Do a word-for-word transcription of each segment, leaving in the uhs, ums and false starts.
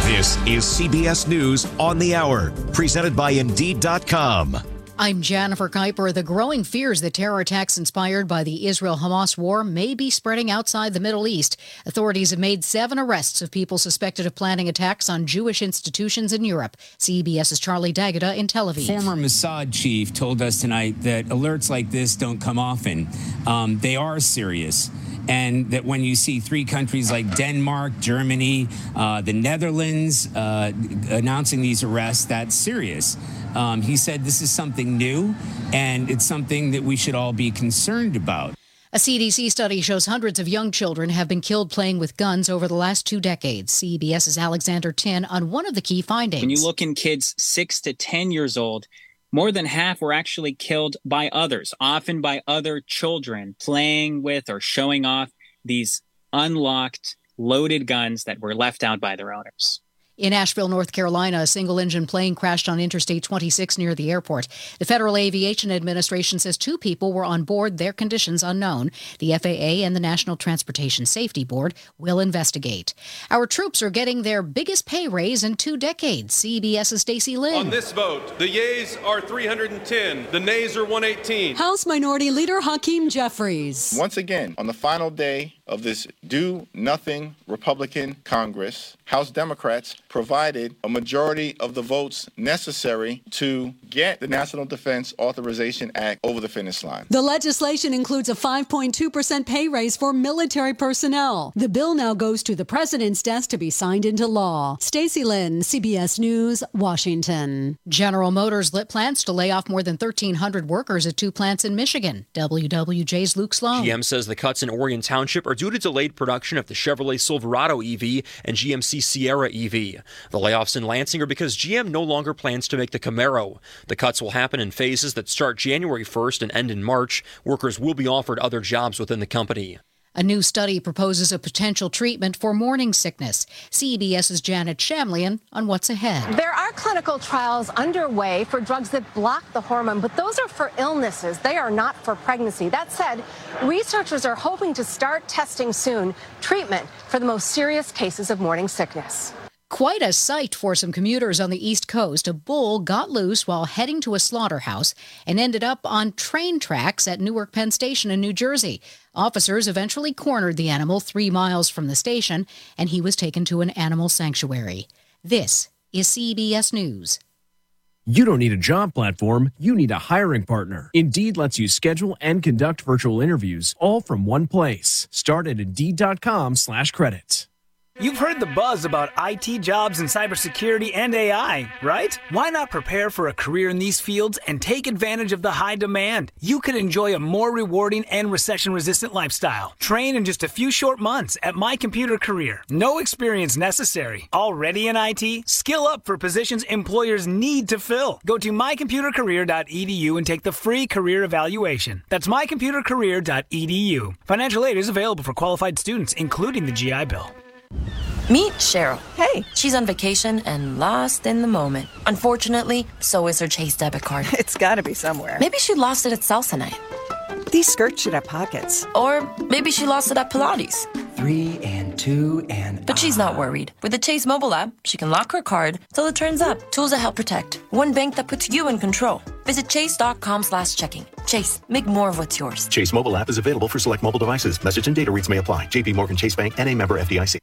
This is C B S News on the Hour, presented by Indeed dot com. I'm Jennifer Kuiper. The growing fears that terror attacks inspired by the Israel-Hamas war may be spreading outside the Middle East. Authorities have made seven arrests of people suspected of planning attacks on Jewish institutions in Europe. CBS's Charlie D'Agata in Tel Aviv. Former Mossad chief told us tonight that alerts like this don't come often. Um, they are serious. And that when you see three countries like Denmark, Germany, uh, the Netherlands uh, announcing these arrests, that's serious. Um, he said this is something new, and it's something that we should all be concerned about. A C D C study shows hundreds of young children have been killed playing with guns over the last two decades. CBS's Alexander Tin on one of the key findings. When you look in kids six to ten years old, more than half were actually killed by others, often by other children, playing with or showing off these unlocked, loaded guns that were left out by their owners. In Asheville, North Carolina, a single-engine plane crashed on Interstate twenty-six near the airport. The Federal Aviation Administration says two people were on board, their conditions unknown. The F A A and the National Transportation Safety Board will investigate. Our troops are getting their biggest pay raise in two decades. CBS's Stacey Lynn. On this vote, the yeas are three hundred ten, the nays are one eighteen. House Minority Leader Hakeem Jeffries. Once again, on the final day of this do-nothing Republican Congress, House Democrats provided a majority of the votes necessary to get the National Defense Authorization Act over the finish line. The legislation includes a five point two percent pay raise for military personnel. The bill now goes to the president's desk to be signed into law. Stacey Lynn, C B S News, Washington. General Motors lit plans to lay off more than thirteen hundred workers at two plants in Michigan. W W J's Luke Sloan. G M says the cuts in Orion Township are due to delayed production of the Chevrolet Silverado E V and G M C Sierra E V. The layoffs in Lansing are because G M no longer plans to make the Camaro. The cuts will happen in phases that start January first and end in March. Workers will be offered other jobs within the company. A new study proposes a potential treatment for morning sickness. CBS's Janet Shamlian on what's ahead. There are clinical trials underway for drugs that block the hormone, but those are for illnesses. They are not for pregnancy. That said, researchers are hoping to start testing soon treatment for the most serious cases of morning sickness. Quite a sight for some commuters on the East Coast. A bull got loose while heading to a slaughterhouse and ended up on train tracks at Newark Penn Station in New Jersey. Officers eventually cornered the animal three miles from the station, and he was taken to an animal sanctuary. This is C B S News. You don't need a job platform, you need a hiring partner. Indeed lets you schedule and conduct virtual interviews all from one place. Start at Indeed.com slash credits. You've heard the buzz about I T jobs in cybersecurity and A I, right? Why not prepare for a career in these fields and take advantage of the high demand? You could enjoy a more rewarding and recession-resistant lifestyle. Train in just a few short months at My Computer Career. No experience necessary. Already in I T? Skill up for positions employers need to fill. Go to my computer career dot e d u and take the free career evaluation. That's my computer career dot e d u. Financial aid is available for qualified students, including the G I Bill. Meet Cheryl. Hey. She's on vacation and lost in the moment. Unfortunately, so is her Chase debit card. It's gotta be somewhere. Maybe she lost it at salsa night. These skirts should have pockets. Or maybe she lost it at Pilates. Three and two and... But she's not worried. With the Chase mobile app, she can lock her card till it turns up. Tools that help protect. One bank that puts you in control. Visit chase.com slash checking. Chase, make more of what's yours. Chase mobile app is available for select mobile devices. Message and data rates may apply. J P Morgan Chase Bank and a member F D I C.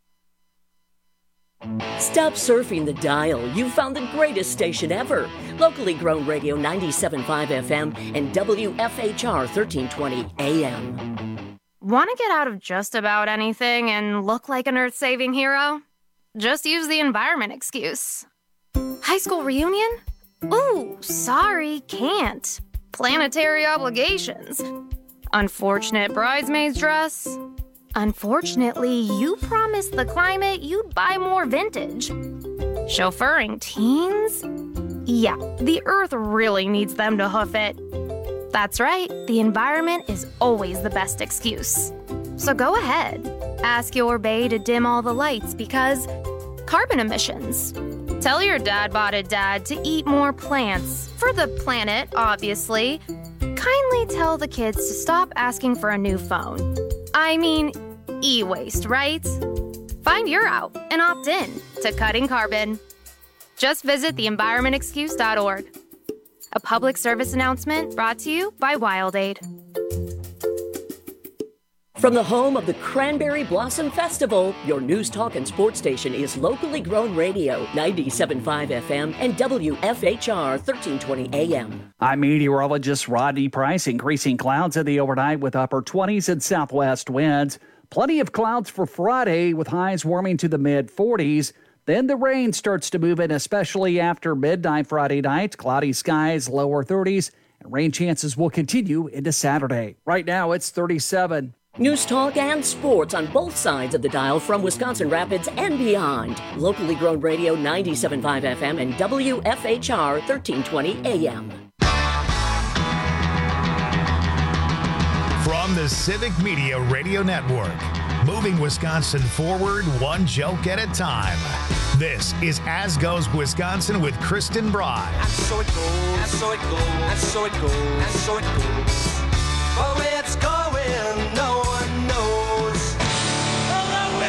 Stop surfing the dial. You've found the greatest station ever. Locally grown radio ninety-seven point five F M and W F H R thirteen twenty A M. Want to get out of just about anything and look like an earth-saving hero? Just use the environment excuse. High school reunion? Ooh, sorry, can't. Planetary obligations. Unfortunate bridesmaid's dress. Unfortunately, you promised the climate you'd buy more vintage. Chauffeuring teens? Yeah, the earth really needs them to hoof it. That's right, the environment is always the best excuse. So go ahead, ask your bae to dim all the lights because carbon emissions. Tell your dad-botted dad to eat more plants, for the planet, obviously. Kindly tell the kids to stop asking for a new phone. I mean, e-waste, right? Find your out and opt in to Cutting Carbon. Just visit the environment excuse dot org. A public service announcement brought to you by WildAid. From the home of the Cranberry Blossom Festival, your news, talk, and sports station is locally grown radio, ninety-seven point five F M and W F H R thirteen twenty A M. I'm meteorologist Rodney Price. Increasing clouds in the overnight with upper twenties and southwest winds. Plenty of clouds for Friday with highs warming to the mid forties. Then the rain starts to move in, especially after midnight Friday night. Cloudy skies, lower thirties, and rain chances will continue into Saturday. Right now, it's thirty-seven. News, talk, and sports on both sides of the dial from Wisconsin Rapids and beyond. Locally grown radio, ninety-seven point five F M and W F H R thirteen twenty A M. From the Civic Media Radio Network, moving Wisconsin forward one joke at a time. This is As Goes Wisconsin with Kristen Bride. And so it goes, and so it goes, and so it goes, and so it goes. But where it's going, no one knows. Hello,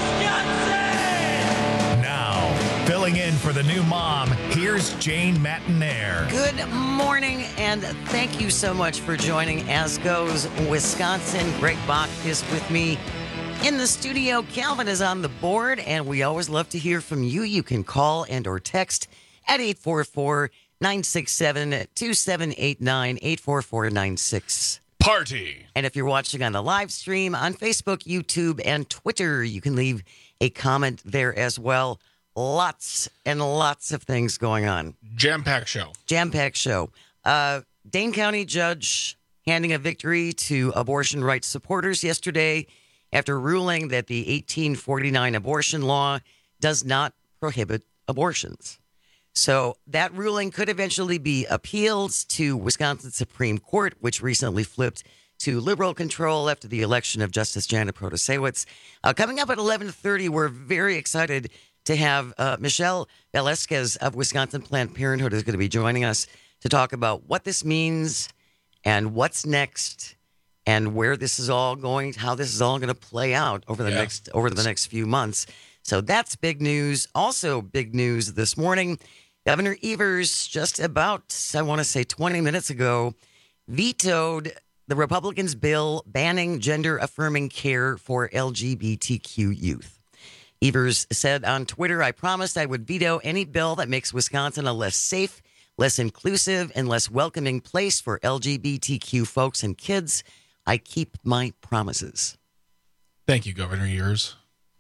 Wisconsin! Now, filling in for the new mom, here's Jane Matinaire. Good morning, and thank you so much for joining As Goes Wisconsin. Greg Bach is with me in the studio. Calvin is on the board, and we always love to hear from you. You can call and or text at eight four four, nine six seven, two seven eight nine, eight four four nine six. Party. And if you're watching on the live stream on Facebook, YouTube, and Twitter, you can leave a comment there as well. Lots and lots of things going on. Jam-packed show. Jam-packed show. Uh, Dane County judge handing a victory to abortion rights supporters yesterday after ruling that the eighteen forty-nine abortion law does not prohibit abortions. So that ruling could eventually be appealed to Wisconsin Supreme Court, which recently flipped to liberal control after the election of Justice Janet Protasiewicz. Uh, coming up at eleven thirty, we're very excited to have uh, Michelle Velasquez of Wisconsin Planned Parenthood is going to be joining us to talk about what this means and what's next and where this is all going, how this is all going to play out over the yeah. next over the next few months. So that's big news. Also big news this morning. Governor Evers, just about, I want to say twenty minutes ago, vetoed the Republicans' bill banning gender-affirming care for L G B T Q youth. Evers said on Twitter, "I promised I would veto any bill that makes Wisconsin a less safe, less inclusive, and less welcoming place for L G B T Q folks and kids. I keep my promises." Thank you, Governor Evers.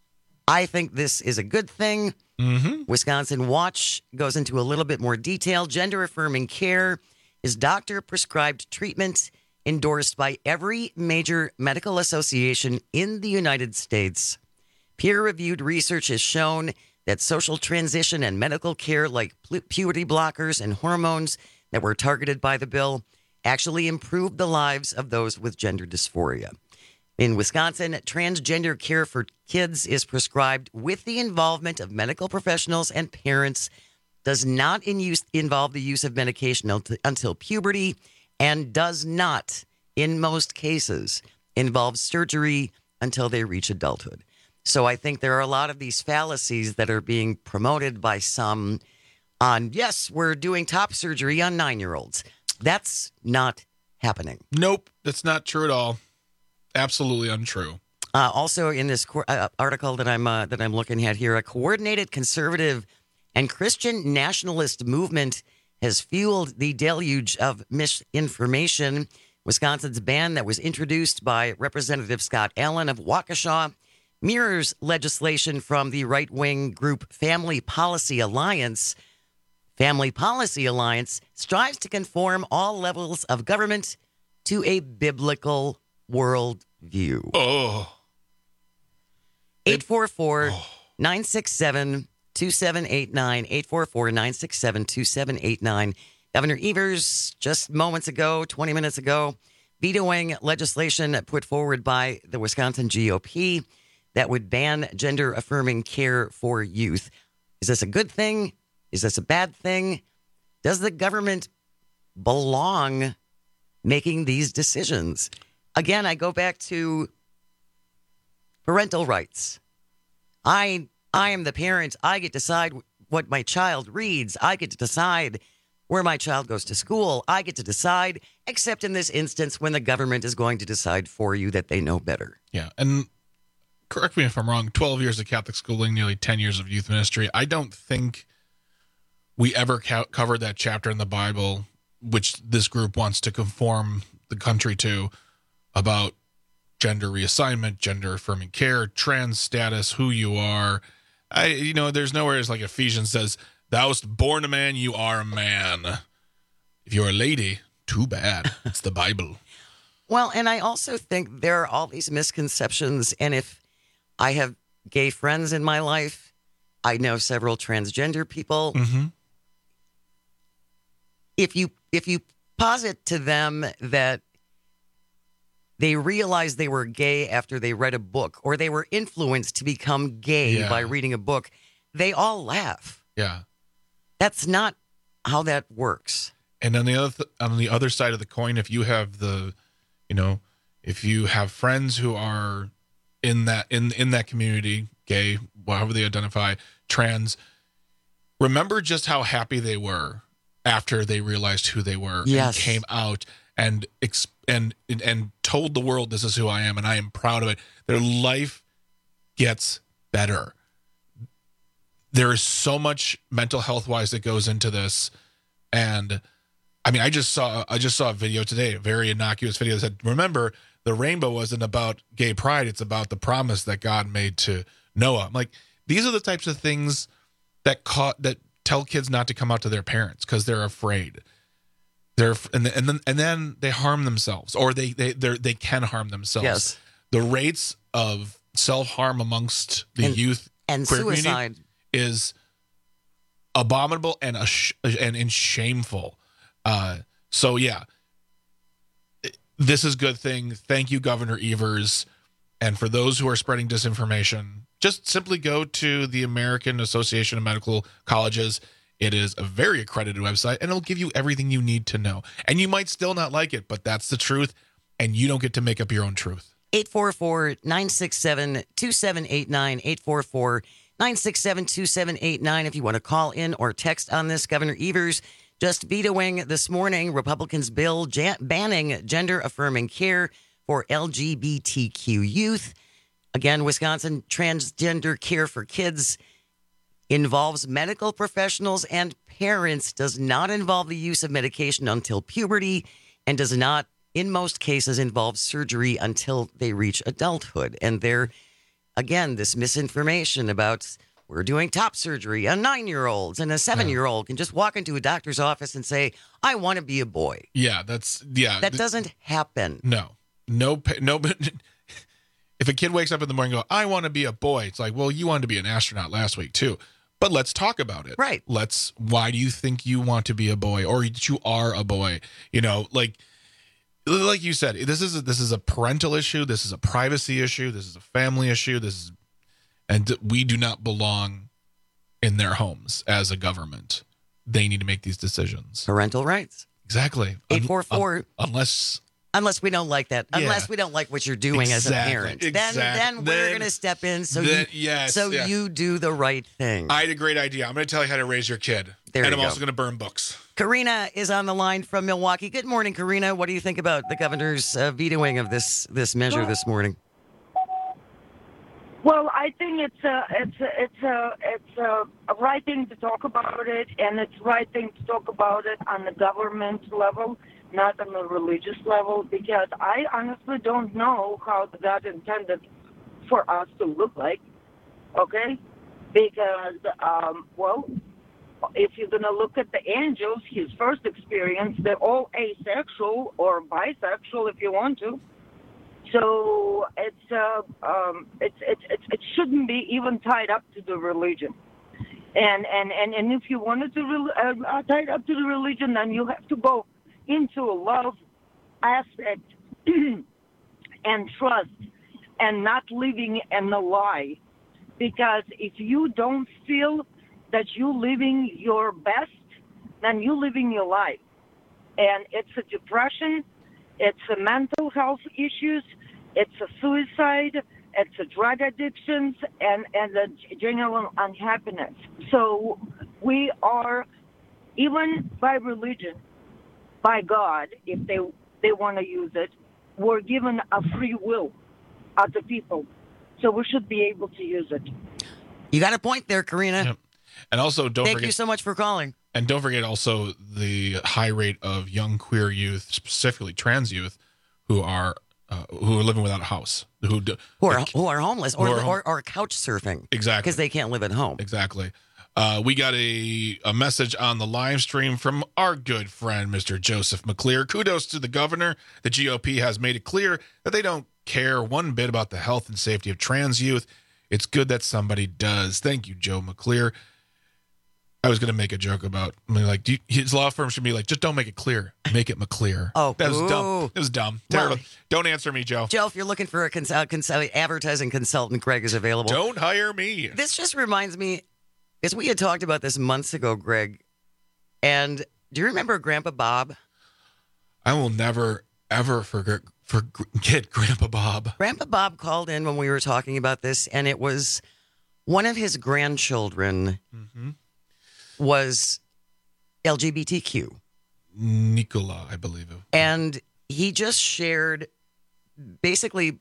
I think this is a good thing. Mm-hmm. Wisconsin Watch goes into a little bit more detail. Gender-affirming care is doctor-prescribed treatment endorsed by every major medical association in the United States. Peer-reviewed research has shown that social transition and medical care like puberty blockers and hormones that were targeted by the bill actually improved the lives of those with gender dysphoria. In Wisconsin, transgender care for kids is prescribed with the involvement of medical professionals and parents, does not in use, involve the use of medication until puberty, and does not, in most cases, involve surgery until they reach adulthood. So I think there are a lot of these fallacies that are being promoted by some on, yes, we're doing top surgery on nine-year-olds. That's not happening. Nope, that's not true at all. Absolutely untrue. Uh, also, in this co- uh, article that I'm uh, that I'm looking at here, a coordinated conservative and Christian nationalist movement has fueled the deluge of misinformation. Wisconsin's ban that was introduced by Representative Scott Allen of Waukesha mirrors legislation from the right-wing group Family Policy Alliance. Family Policy Alliance strives to conform all levels of government to a biblical worldview. Oh. eight four four, nine six seven, two seven eight nine, eight four four, nine six seven, two seven eight nine. Governor Evers, just moments ago, twenty minutes ago, vetoing legislation put forward by the Wisconsin G O P that would ban gender-affirming care for youth. Is this a good thing? Is this a bad thing? Does the government belong making these decisions? Again, I go back to parental rights. I I am the parent. I get to decide what my child reads. I get to decide where my child goes to school. I get to decide, except in this instance when the government is going to decide for you that they know better. Yeah, and correct me if I'm wrong, twelve years of Catholic schooling, nearly ten years of youth ministry. I don't think we ever ca- covered that chapter in the Bible, which this group wants to conform the country to, about gender reassignment, gender affirming care, trans status, who you are. I, you know, there's nowhere it's like Ephesians says, "Thou wast born a man, you are a man." If you're a lady, too bad. It's the Bible. Well, and I also think there are all these misconceptions. And if I have gay friends in my life, I know several transgender people. Mm-hmm. If you if you posit to them that they realized they were gay after they read a book, or they were influenced to become gay Yeah. by reading a book, they all laugh. Yeah. That's not how that works. And on the other th- on the other side of the coin, if you have the, you know, if you have friends who are in that in in that community, gay, however they identify, trans, remember just how happy they were after they realized who they were Yes. and came out and ex- and and told the world, "This is who I am, and I am proud of it." Their life gets better. There is so much mental health wise that goes into this, and I mean, I just saw I just saw a video today, a very innocuous video that said, "Remember, the rainbow wasn't about gay pride; it's about the promise that God made to Noah." I'm like, these are the types of things that caught that tell kids not to come out to their parents because they're afraid. They're and and then and then they harm themselves, or they they they they can harm themselves. Yes. The rates of self harm amongst the And- youth and queer community suicide. is abominable and a sh- and, and shameful. Uh, so yeah, this is a good thing. Thank you, Governor Evers. And for those who are spreading disinformation, just simply go to the American Association of Medical Colleges. It is a very accredited website, and it'll give you everything you need to know. And you might still not like it, but that's the truth, and you don't get to make up your own truth. eight four four, nine six seven, two seven eight nine, eight four four, nine six seven, two seven eight nine. If you want to call in or text on this, Governor Evers just vetoing this morning Republicans' bill ja- banning gender-affirming care for L G B T Q youth. Again, Wisconsin transgender care for kids involves medical professionals and parents, does not involve the use of medication until puberty, and does not, in most cases, involve surgery until they reach adulthood. And there, again, this misinformation about we're doing top surgery on nine-year-olds, and a seven-year-old can just walk into a doctor's office and say, "I want to be a boy." Yeah, that's yeah. That doesn't happen. No, no, pa- no. If a kid wakes up in the morning and go, "I want to be a boy," it's like, well, you wanted to be an astronaut last week too. But let's talk about it. Right. Let's, why do you think you want to be a boy, or that you are a boy? You know, like, like you said, this is a, this is a parental issue. This is a privacy issue. This is a family issue. This is, and we do not belong in their homes as a government. They need to make these decisions. Parental rights. Exactly. eight four four. Un- unless. Unless we don't like that. Yeah. Unless we don't like what you're doing Exactly, as a parent. Then exactly. then we're Then- going to step in so then- you yes, so yeah. you do the right thing. I had a great idea. I'm going to tell you how to raise your kid. There and you I'm go. also going to burn books. Karina is on the line from Milwaukee. Good morning, Karina. What do you think about the governor's uh, vetoing of this this measure this morning? Well, I think it's a it's a it's a it's a, a right thing to talk about it, and it's right thing to talk about it on the government level, not on the religious level, because I honestly don't know how God intended for us to look like. Okay, because um, well, if you're gonna look at the angels, his first experience, they're all asexual or bisexual, if you want to. So it's uh, um, it's, it's it's it shouldn't be even tied up to the religion, and and, and, and if you wanted to re- uh, tie it up to the religion, then you have to go into a love aspect and trust, and not living in a lie, because if you don't feel that you're living your best, then you're living your life, and it's a depression. It's a mental health issues, it's a suicide, it's the drug addictions and, and the general unhappiness. So we are, even by religion, by God, if they they want to use it, we're given a free will as a people. So we should be able to use it. You got a point there, Karina. Yep. And also, don't Thank forget, you so much for calling. And don't forget also the high rate of young queer youth, specifically trans youth, who are uh, who are living without a house, who do, Who are, who are homeless or, who are home- or, or couch surfing. Exactly. Because they can't live at home. Exactly. Uh, we got a, a message on the live stream from our good friend, Mister Joseph McClear. Kudos to the governor. The G O P has made it clear that they don't care one bit about the health and safety of trans youth. It's good that somebody does. Thank you, Joe McClear. I was going to make a joke about, I mean, like, do you, his law firm should be like, just don't make it clear. Make it McClear. Oh, that was ooh. dumb. It was dumb. Well, Terrible. Don't answer me, Joe. Joe, if you're looking for a cons- uh, cons- advertising consultant, Greg is available. Don't hire me. This just reminds me, because we had talked about this months ago, Greg. And do you remember Grandpa Bob? I will never, ever forget, forget Grandpa Bob. Grandpa Bob called in when we were talking about this, and it was one of his grandchildren Mm-hmm. was L G B T Q. Nicola, I believe. And he just shared basically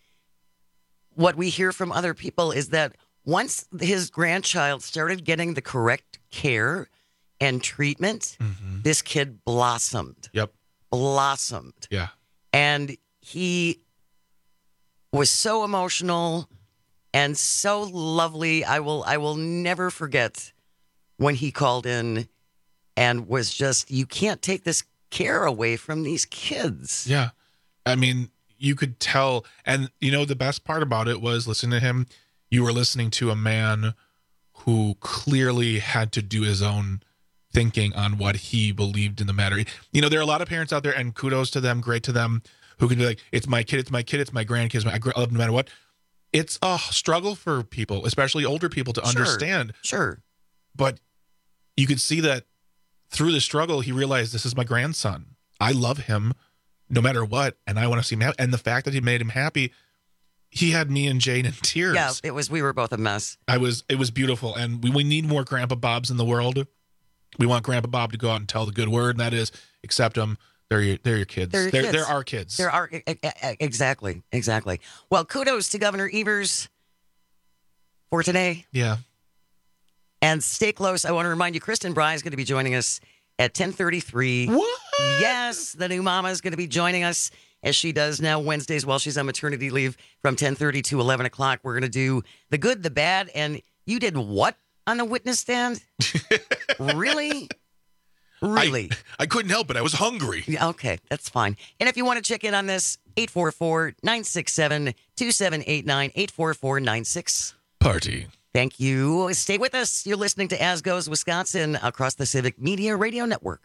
what we hear from other people is that once his grandchild started getting the correct care and treatment, mm-hmm. this kid blossomed. Yep. Blossomed. Yeah. And he was so emotional and so lovely. I will I will never forget when he called in and was just, you can't take this care away from these kids. Yeah. I mean, you could tell. And, you know, the best part about it was listening to him. You were listening to a man who clearly had to do his own thinking on what he believed in the matter. You know, there are a lot of parents out there, and kudos to them, great to them, who can be like, it's my kid, it's my kid, it's my grandkids, I love them no matter what. It's a struggle for people, especially older people, to Sure. understand. Sure. But you could see that through the struggle, he realized, this is my grandson. I love him no matter what, and I want to see him happy. And the fact that he made him happy, he had me and Jane in tears. Yeah, it was. We were both a mess. I was. It was beautiful, and we, we need more Grandpa Bobs in the world. We want Grandpa Bob to go out and tell the good word, and that is accept them. They're your, they're your kids. They're, your they're, kids. they're our kids. They're our e- e- exactly, exactly. Well, kudos to Governor Evers for today. Yeah. And stay close. I want to remind you, Kristen Bry is going to be joining us at ten thirty-three. What? Yes, the new mama is going to be joining us, as she does now Wednesdays while she's on maternity leave from ten thirty to eleven o'clock. We're going to do the good, the bad, and you did what on the witness stand? Really? Really? I, I couldn't help it. I was hungry. Yeah, okay, that's fine. And if you want to check in on this, eight four four, nine six seven, two seven eight nine, eight four four nine six. Party. Thank you. Stay with us. You're listening to As Goes Wisconsin across the Civic Media Radio Network.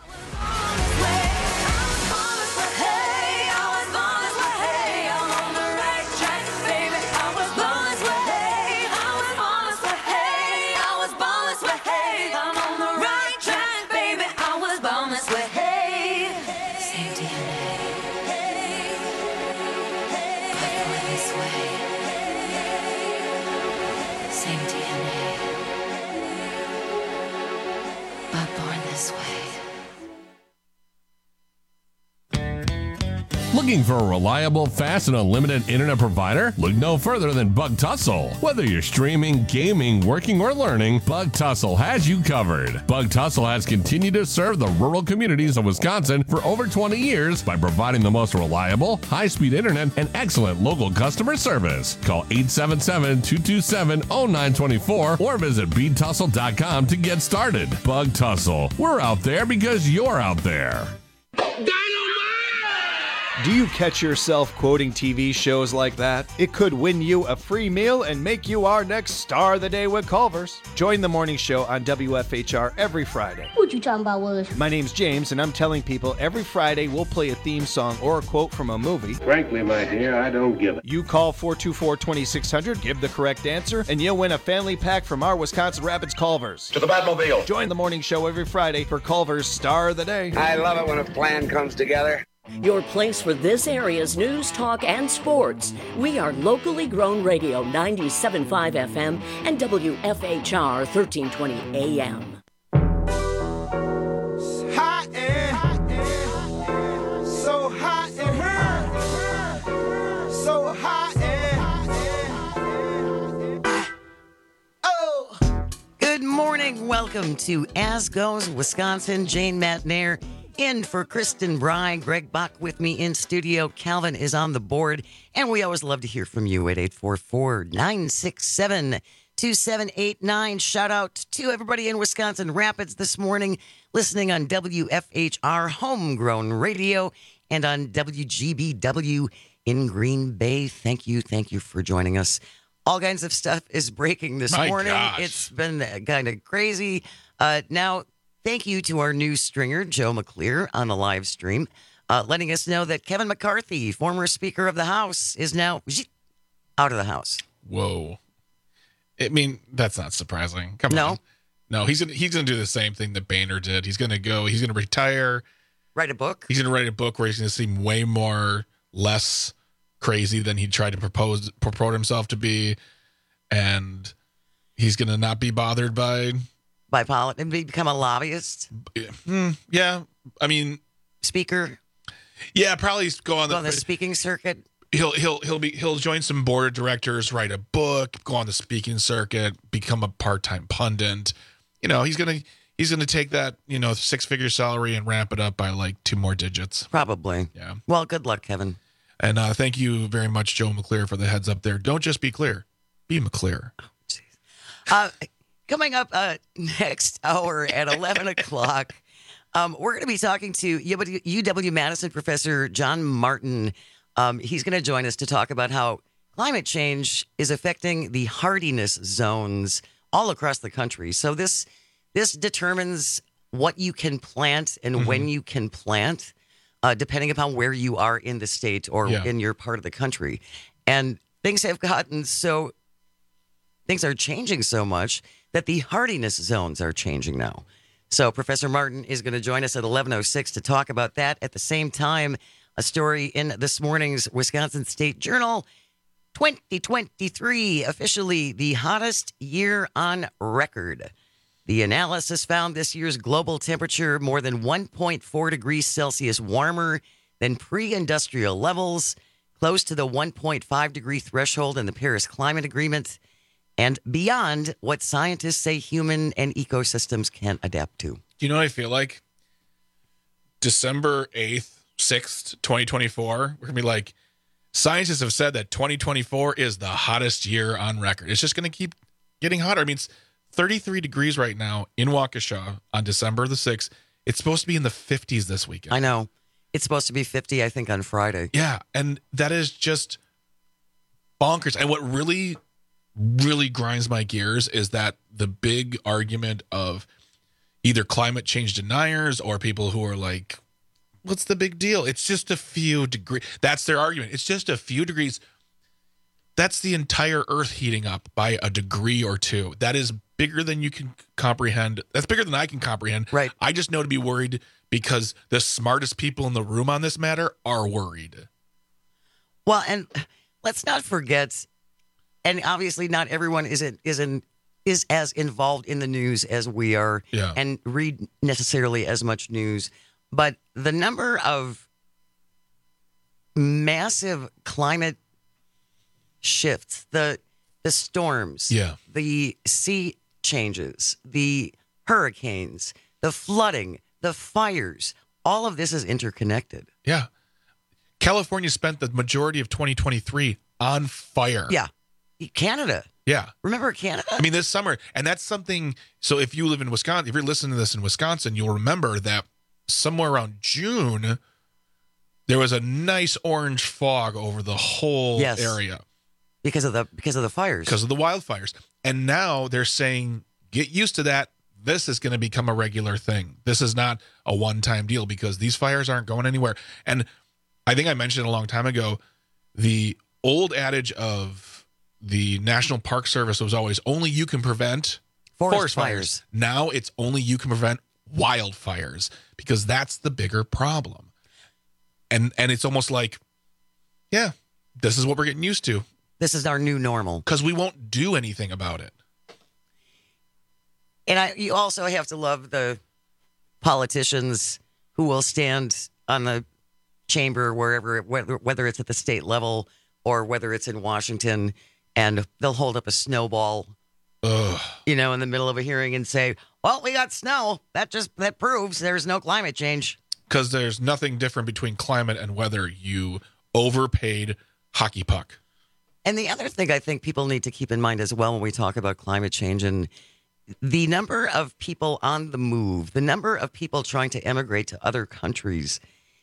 Looking for a reliable, fast, and unlimited internet provider? Look no further than Bug Tussle. Whether you're streaming, gaming, working, or learning, Bug Tussle has you covered. Bug Tussle has continued to serve the rural communities of Wisconsin for over twenty years by providing the most reliable, high-speed internet and excellent local customer service. Call eight seven seven, two two seven, zero nine two four or visit bead tussle dot com to get started. Bug Tussle. We're out there because you're out there. Do you catch yourself quoting T V shows like that? It could win you a free meal and make you our next star of the day with Culver's. Join the morning show on W F H R every Friday. What you talking about, Willis? My name's James, and I'm telling people every Friday we'll play a theme song or a quote from a movie. Frankly, my dear, I don't give it. You call four two four, two six zero zero, give the correct answer, and you'll win a family pack from our Wisconsin Rapids Culver's. To the Batmobile. Join the morning show every Friday for Culver's Star of the Day. I love it when a plan comes together. your place for this area's news, talk, and sports. We are locally grown radio ninety-seven point five F M and W F H R thirteen twenty A M. Hot and so hot and so hot and oh. Good morning. Welcome to As Goes Wisconsin. Jane Matnair in for Kristen Bry. Greg Bach with me in studio. Calvin is on the board. And we always love to hear from you at eight four four, nine six seven, two seven eight nine. Shout out to everybody in Wisconsin Rapids this morning, listening on W F H R Homegrown Radio and on W G B W in Green Bay. Thank you. Thank you for joining us. All kinds of stuff is breaking this My morning. gosh. It's been kind of crazy. Uh, now, thank you to our news stringer, Joe McClear, on the live stream, uh, letting us know that Kevin McCarthy, former Speaker of the House, is now out of the House. Whoa. I mean, that's not surprising. Come No? on. No, he's gonna he's gonna do the same thing that Boehner did. He's gonna go, he's gonna retire. Write a book? He's gonna write a book where he's gonna seem way more less crazy than he tried to propose purport himself to be. And he's gonna not be bothered by By polit- and become a lobbyist? Hmm, yeah. I mean, Speaker? Yeah, probably go on the, Go on the speaking circuit? He'll he'll he'll be he'll join some board of directors, write a book, go on the speaking circuit, become a part-time pundit. You know, he's gonna he's gonna take that, you know, six-figure salary and ramp it up by like two more digits. Probably. Yeah. Well, good luck, Kevin. And uh, thank you very much, Joe McClear, for the heads up there. Don't just be clear, be McClear. Uh, coming up uh, next hour at eleven o'clock, um, we're going to be talking to U W Madison professor John Martin. Um, he's going to join us to talk about how climate change is affecting the hardiness zones all across the country. So this this determines what you can plant and Mm-hmm. when you can plant, uh, depending upon where you are in the state or Yeah. in your part of the country. And things have gotten so, things are changing so much that the hardiness zones are changing now. So Professor Martin is going to join us at eleven oh six to talk about that. At the same time, a story in this morning's Wisconsin State Journal, twenty twenty-three, officially the hottest year on record. The analysis found this year's global temperature more than one point four degrees Celsius warmer than pre-industrial levels, close to the one point five degree threshold in the Paris Climate Agreement, and beyond what scientists say human and ecosystems can adapt to. Do you know what I feel like? December eighth, sixth, twenty twenty-four, we're going to be like, scientists have said that twenty twenty-four is the hottest year on record. It's just going to keep getting hotter. I mean, it's thirty-three degrees right now in Waukesha on December the sixth. It's supposed to be in the fifties this weekend. I know. It's supposed to be fifty, I think, on Friday. Yeah, and that is just bonkers. And what really, really grinds my gears is that the big argument of either climate change deniers or people who are like, what's the big deal? It's just a few degrees. That's their argument. It's just a few degrees. That's the entire Earth heating up by a degree or two. That is bigger than you can comprehend. That's bigger than I can comprehend. Right. I just know to be worried because the smartest people in the room on this matter are worried. Well, and let's not forget, and obviously not everyone is in, is in, is as involved in the news as we are, Yeah. and read necessarily as much news. But the number of massive climate shifts, the the storms, Yeah. the sea changes, the hurricanes, the flooding, the fires, all of this is interconnected. Yeah. California spent the majority of twenty twenty-three on fire. Yeah. Canada. Yeah. Remember Canada? I mean, this summer, and that's something. So if you live in Wisconsin, if you're listening to this in Wisconsin, you'll remember that somewhere around June, there was a nice orange fog over the whole Yes. area Because of the because of the fires. because of the wildfires. And now they're saying, get used to that. This is going to become a regular thing. This is not a one-time deal because these fires aren't going anywhere. And I think I mentioned a long time ago, the old adage of the National Park Service was always only you can prevent Forest forest, fires. fires. Now it's only you can prevent wildfires because that's the bigger problem. And and it's almost like, yeah, this is what we're getting used to. This is our new normal. Because we won't do anything about it. And I, you also have to love the politicians who will stand on the chamber, wherever, whether, whether it's at the state level or whether it's in Washington, and they'll hold up a snowball, Ugh. you know, in the middle of a hearing and say, well, we got snow. That just, that proves there's no climate change. Because there's nothing different between climate and weather. You overpaid hockey puck. And the other thing I think people need to keep in mind as well when we talk about climate change and the number of people on the move, the number of people trying to emigrate to other countries,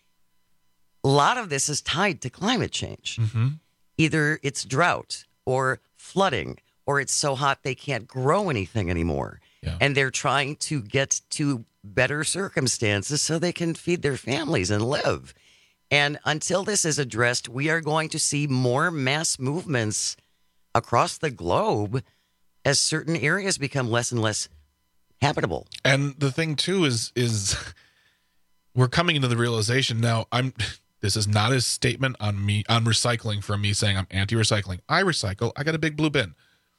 a lot of this is tied to climate change. Mm-hmm. Either it's drought or flooding, or it's so hot they can't grow anything anymore. Yeah. And they're trying to get to better circumstances so they can feed their families and live. And until this is addressed, we are going to see more mass movements across the globe as certain areas become less and less habitable. And the thing too is is we're coming into the realization now. I'm this is not a statement on me on recycling from me saying I'm anti-recycling. I recycle. I got a big blue bin.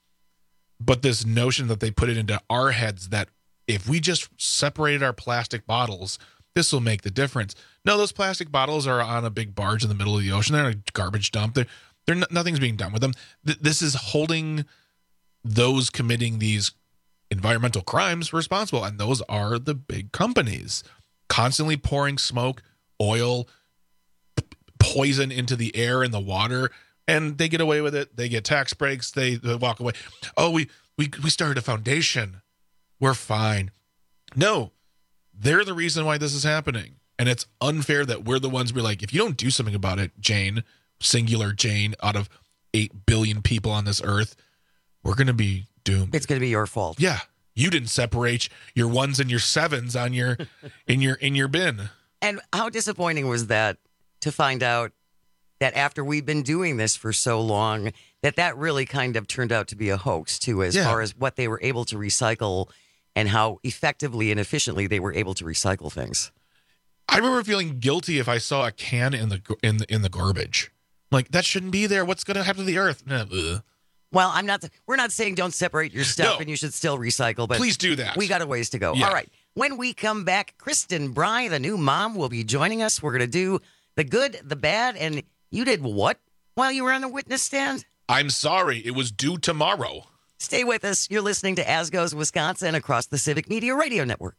But this notion that they put it into our heads that if we just separated our plastic bottles, this will make the difference. No, those plastic bottles are on a big barge in the middle of the ocean. They're a garbage dump. They're, they're n- nothing's being done with them. Th- this is holding those committing these environmental crimes responsible, and those are the big companies constantly pouring smoke, oil, p- poison into the air and the water, and they get away with it. They get tax breaks. They, they walk away. Oh, we, we we started a foundation. We're fine. No, they're the reason why this is happening, and it's unfair that we're the ones. We're like, if you don't do something about it, Jane, singular Jane, out of eight billion people on this earth, we're going to be doomed. It's going to be your fault. Yeah. You didn't separate your ones and your sevens on your in your in your bin. And how disappointing was that to find out that after we've been doing this for so long, that that really kind of turned out to be a hoax too, as Yeah. far as what they were able to recycle and how effectively and efficiently they were able to recycle things. I remember feeling guilty if I saw a can in the in the, in the garbage. Like, that shouldn't be there. What's going to happen to the earth? Nah, ugh. Well, I'm not. We're not saying don't separate your stuff No. and you should still recycle, but Please do that. We got a ways to go. Yeah. All right. When we come back, Kristen Bry, the new mom, will be joining us. We're going to do the good, the bad, and you did what while you were on the witness stand? I'm sorry. It was due tomorrow. Stay with us. You're listening to As Goes Wisconsin across the Civic Media Radio Network.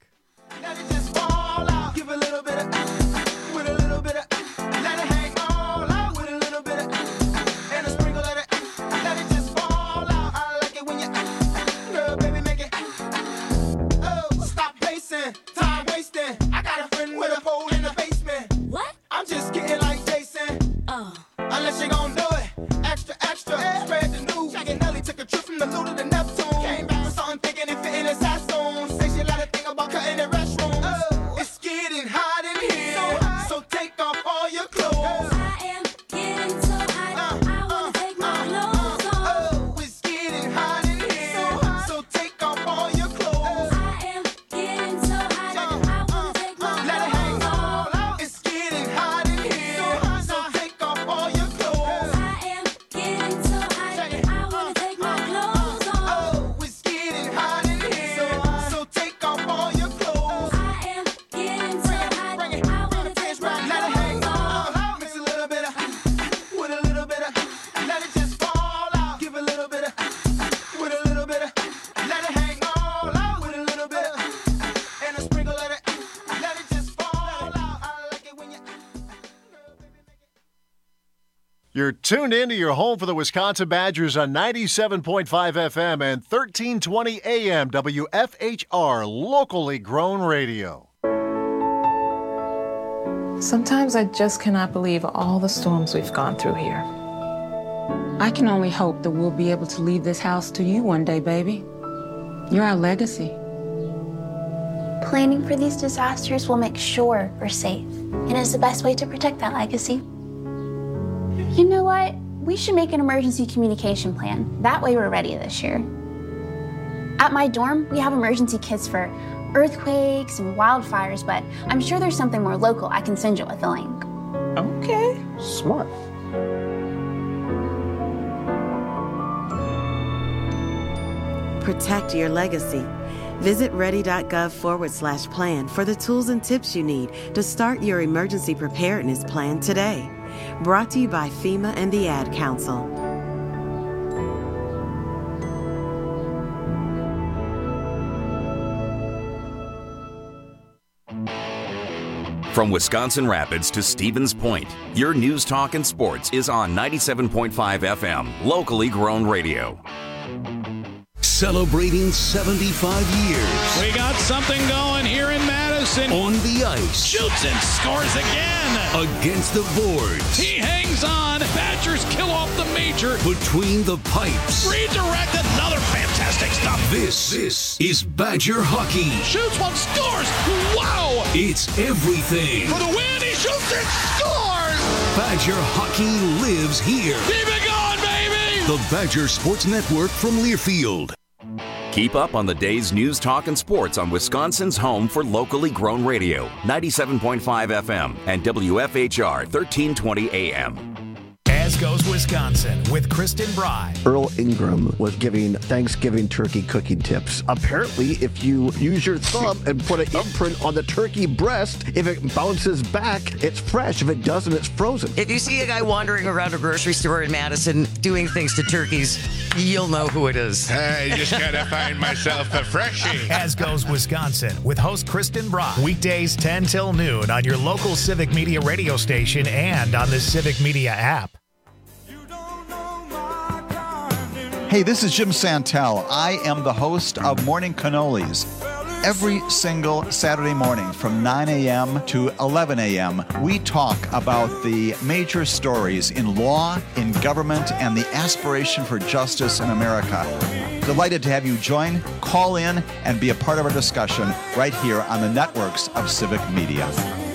Unless you're gonna do it, extra, extra. Spread the news. Jack and Nelly took a trip from the Luda to Neptune. Came back with something thinking it fit in his ass zone. Say she let her think about cutting the restrooms. Oh. It's getting hot in here, so, hot. So take off all your clothes. I am getting so hot, uh, I wanna uh, take my uh, clothes uh, off. Oh, it's getting hot in here, so, hot. So take off all your clothes. I am getting so hot, uh, I wanna uh, take my uh, clothes let it hang all out. It's getting hot in here, so, hot. So take off all your clothes. I am getting so hot, I wanna take my clothes off. Oh, it's getting hot in here, so, hot. So take off all your clothes. I am getting so hot, bring it, I wanna take my clothes let it hang all out. Mix a little bit of with a little bit of let it just fall out. Give a little bit of with a little bit of let it hang all out. With a little bit of and a sprinkle of it. Let it just fall out. I like it when you. You're tuned into your home for the Wisconsin Badgers on ninety-seven point five F M and thirteen twenty A M W F H R, locally grown radio. Sometimes I just cannot believe all the storms we've gone through here. I can only hope that we'll be able to leave this house to you one day, baby. You're our legacy. Planning for these disasters will make sure we're safe, and is the best way to protect that legacy. You know what? We should make an emergency communication plan. That way we're ready this year. At my dorm, we have emergency kits for earthquakes and wildfires, but I'm sure there's something more local I can send you with a link. Okay. Smart. Protect your legacy. Visit ready.gov forward slash plan for the tools and tips you need to start your emergency preparedness plan today. Brought to you by FEMA and the Ad Council. From Wisconsin Rapids to Stevens Point, your news, talk, and sports is on ninety-seven point five F M, locally grown radio. Celebrating seventy-five years. We got something going here in Madison. On the ice. Shoots and scores again. Against the boards. He hangs on. Badgers kill off the major. Between the pipes. Redirect, another fantastic stop. This, this is Badger hockey. Shoots one, scores. Wow. It's everything. For the win, he shoots and scores. Badger hockey lives here. Keep it going, baby. The Badger Sports Network from Learfield. Keep up on the day's news, talk, and sports on Wisconsin's home for locally grown radio, ninety-seven point five F M and W F H R thirteen twenty A M. As Goes Wisconsin with Kristen Bry. Earl Ingram was giving Thanksgiving turkey cooking tips. Apparently, if you use your thumb and put an imprint on the turkey breast, if it bounces back, it's fresh. If it doesn't, it's frozen. If you see a guy wandering around a grocery store in Madison doing things to turkeys, you'll know who it is. I just gotta find myself a freshie. As Goes Wisconsin with host Kristen Bry. Weekdays ten till noon on your local Civic Media radio station and on the Civic Media app. Hey, this is Jim Santel. I am the host of Morning Cannolis. Every single Saturday morning from nine a.m. to eleven a.m., we talk about the major stories in law, in government, and the aspiration for justice in America. Delighted to have you join, call in, and be a part of our discussion right here on the networks of Civic Media.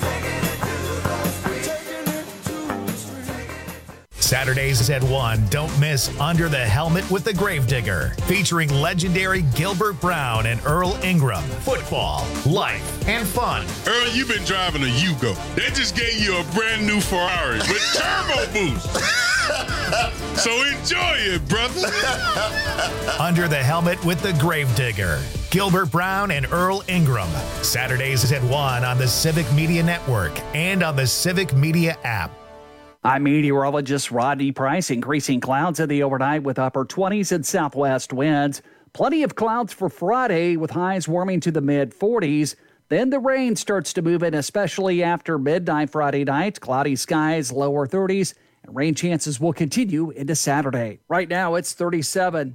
Saturdays at one, don't miss Under the Helmet with the Gravedigger, featuring legendary Gilbert Brown and Earl Ingram. Football, life, and fun. Earl, you've been driving a Yugo. They just gave you a brand new Ferrari with turbo boost. So enjoy it, brother. Under the Helmet with the Gravedigger. Gilbert Brown and Earl Ingram. Saturdays at one on the Civic Media Network and on the Civic Media app. I'm meteorologist Rodney Price. Increasing clouds in the overnight with upper twenties and southwest winds. Plenty of clouds for Friday with highs warming to the mid forties. Then the rain starts to move in, especially after midnight Friday night. Cloudy skies, lower thirties, and rain chances will continue into Saturday. Right now it's thirty-seven.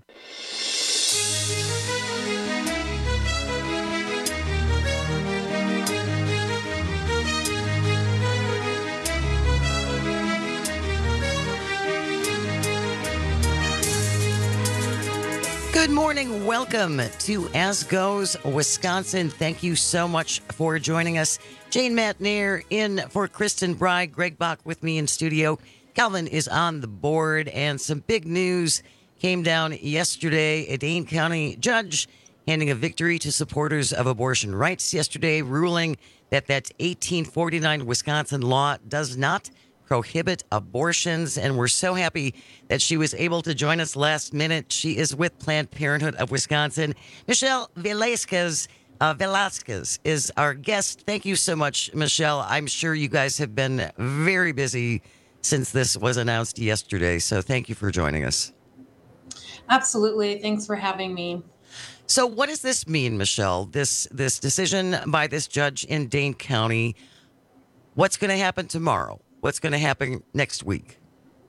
Good morning. Welcome to As Goes Wisconsin. Thank you so much for joining us. Jane Matnier in for Kristen Bry. Greg Bach with me in studio. Calvin is on the board, and some big news came down yesterday. A Dane County judge handing a victory to supporters of abortion rights yesterday, ruling that that eighteen forty-nine Wisconsin law does not prohibit abortions, and we're so happy that she was able to join us last minute. She is with Planned Parenthood of Wisconsin. Michelle Velasquez, uh, Velasquez is our guest. Thank you so much, Michelle. I'm sure you guys have been very busy since this was announced yesterday, so thank you for joining us. Absolutely. Thanks for having me. So what does this mean, Michelle, this this decision by this judge in Dane County? What's going to happen tomorrow? What's going to happen next week?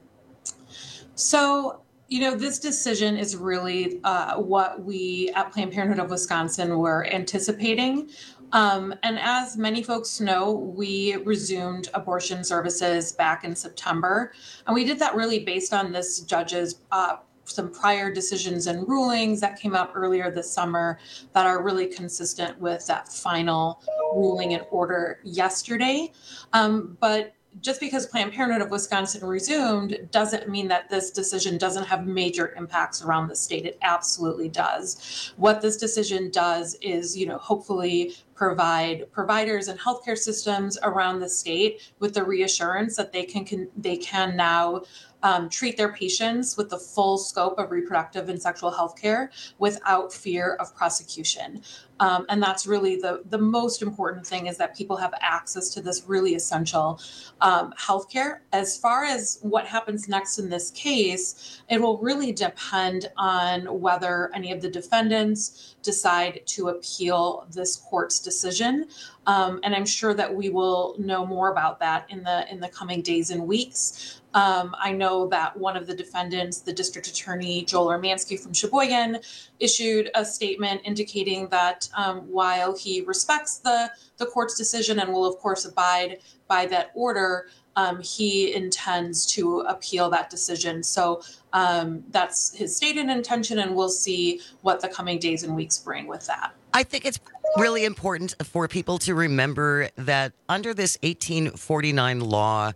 So, you know, this decision is really uh, what we at Planned Parenthood of Wisconsin were anticipating. Um, and as many folks know, we resumed abortion services back in September. And we did that really based on this judge's uh, some prior decisions and rulings that came out earlier this summer that are really consistent with that final ruling and order yesterday. Um, but just because Planned Parenthood of Wisconsin resumed doesn't mean that this decision doesn't have major impacts around the state. It absolutely does. What this decision does is, you know, hopefully provide providers and healthcare systems around the state with the reassurance that they can, can they can now um, treat their patients with the full scope of reproductive and sexual health care without fear of prosecution. Um, and that's really the, the most important thing, is that people have access to this really essential um, healthcare. As far as what happens next in this case, it will really depend on whether any of the defendants decide to appeal this court's decision. Um, and I'm sure that we will know more about that in the in the coming days and weeks. Um, I know that one of the defendants, the district attorney, Joel Armansky from Sheboygan, issued a statement indicating that um, while he respects the, the court's decision and will, of course, abide by that order, um, he intends to appeal that decision. So um, that's his stated intention, and we'll see what the coming days and weeks bring with that. I think it's really important for people to remember that under this eighteen forty-nine law,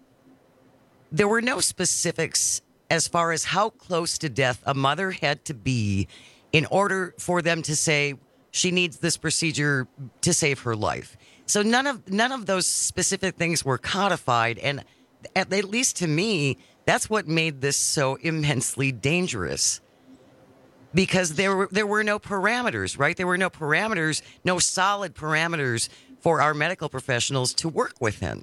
there were no specifics as far as how close to death a mother had to be in order for them to say she needs this procedure to save her life. So none of none of those specific things were codified, and at, at least to me, that's what made this so immensely dangerous. Because there were there were no parameters, right? There were no parameters, no solid parameters for our medical professionals to work within.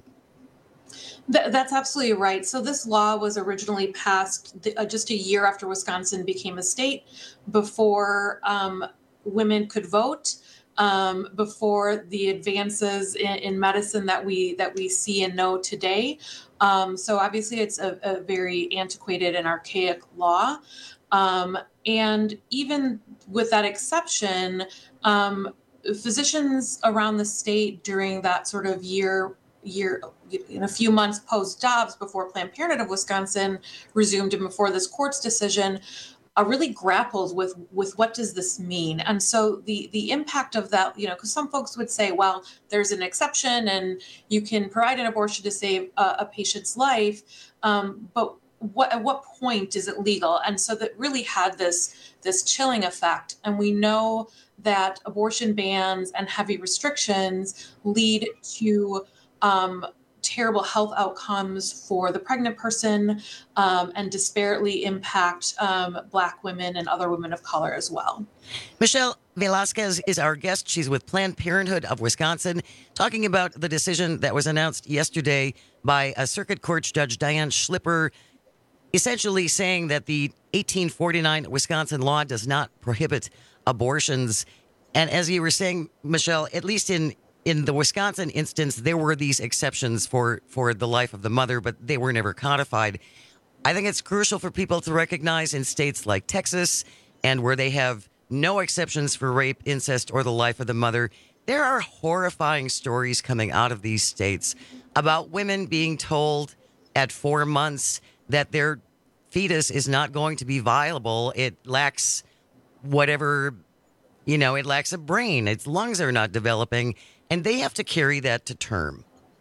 Th- that's absolutely right. So this law was originally passed th- uh, just a year after Wisconsin became a state, before um, women could vote, um, before the advances in, in medicine that we that we see and know today. Um, so obviously, it's a, a very antiquated and archaic law. Um, and even with that exception, um, physicians around the state during that sort of year, year, in a few months post Dobbs, before Planned Parenthood of Wisconsin resumed and before this court's decision, uh, really grappled with with what does this mean? And so the the impact of that, you know, because some folks would say, well, there's an exception and you can provide an abortion to save a, a patient's life, um, but what at what point is it legal? And so that really had this this chilling effect. And we know that abortion bans and heavy restrictions lead to um, terrible health outcomes for the pregnant person, um, and disparately impact um, Black women and other women of color as well. Michelle Velasquez is our guest. She's with Planned Parenthood of Wisconsin, talking about the decision that was announced yesterday by a Circuit Court Judge Diane Schlipper, essentially saying that the eighteen forty-nine Wisconsin law does not prohibit abortions. And as you were saying, Michelle, at least in, in the Wisconsin instance, there were these exceptions for, for the life of the mother, but they were never codified. I think it's crucial for people to recognize in states like Texas, and where they have no exceptions for rape, incest, or the life of the mother, there are horrifying stories coming out of these states about women being told at four months that their fetus is not going to be viable. It lacks whatever, you know, it lacks a brain. Its lungs are not developing, and they have to carry that to term.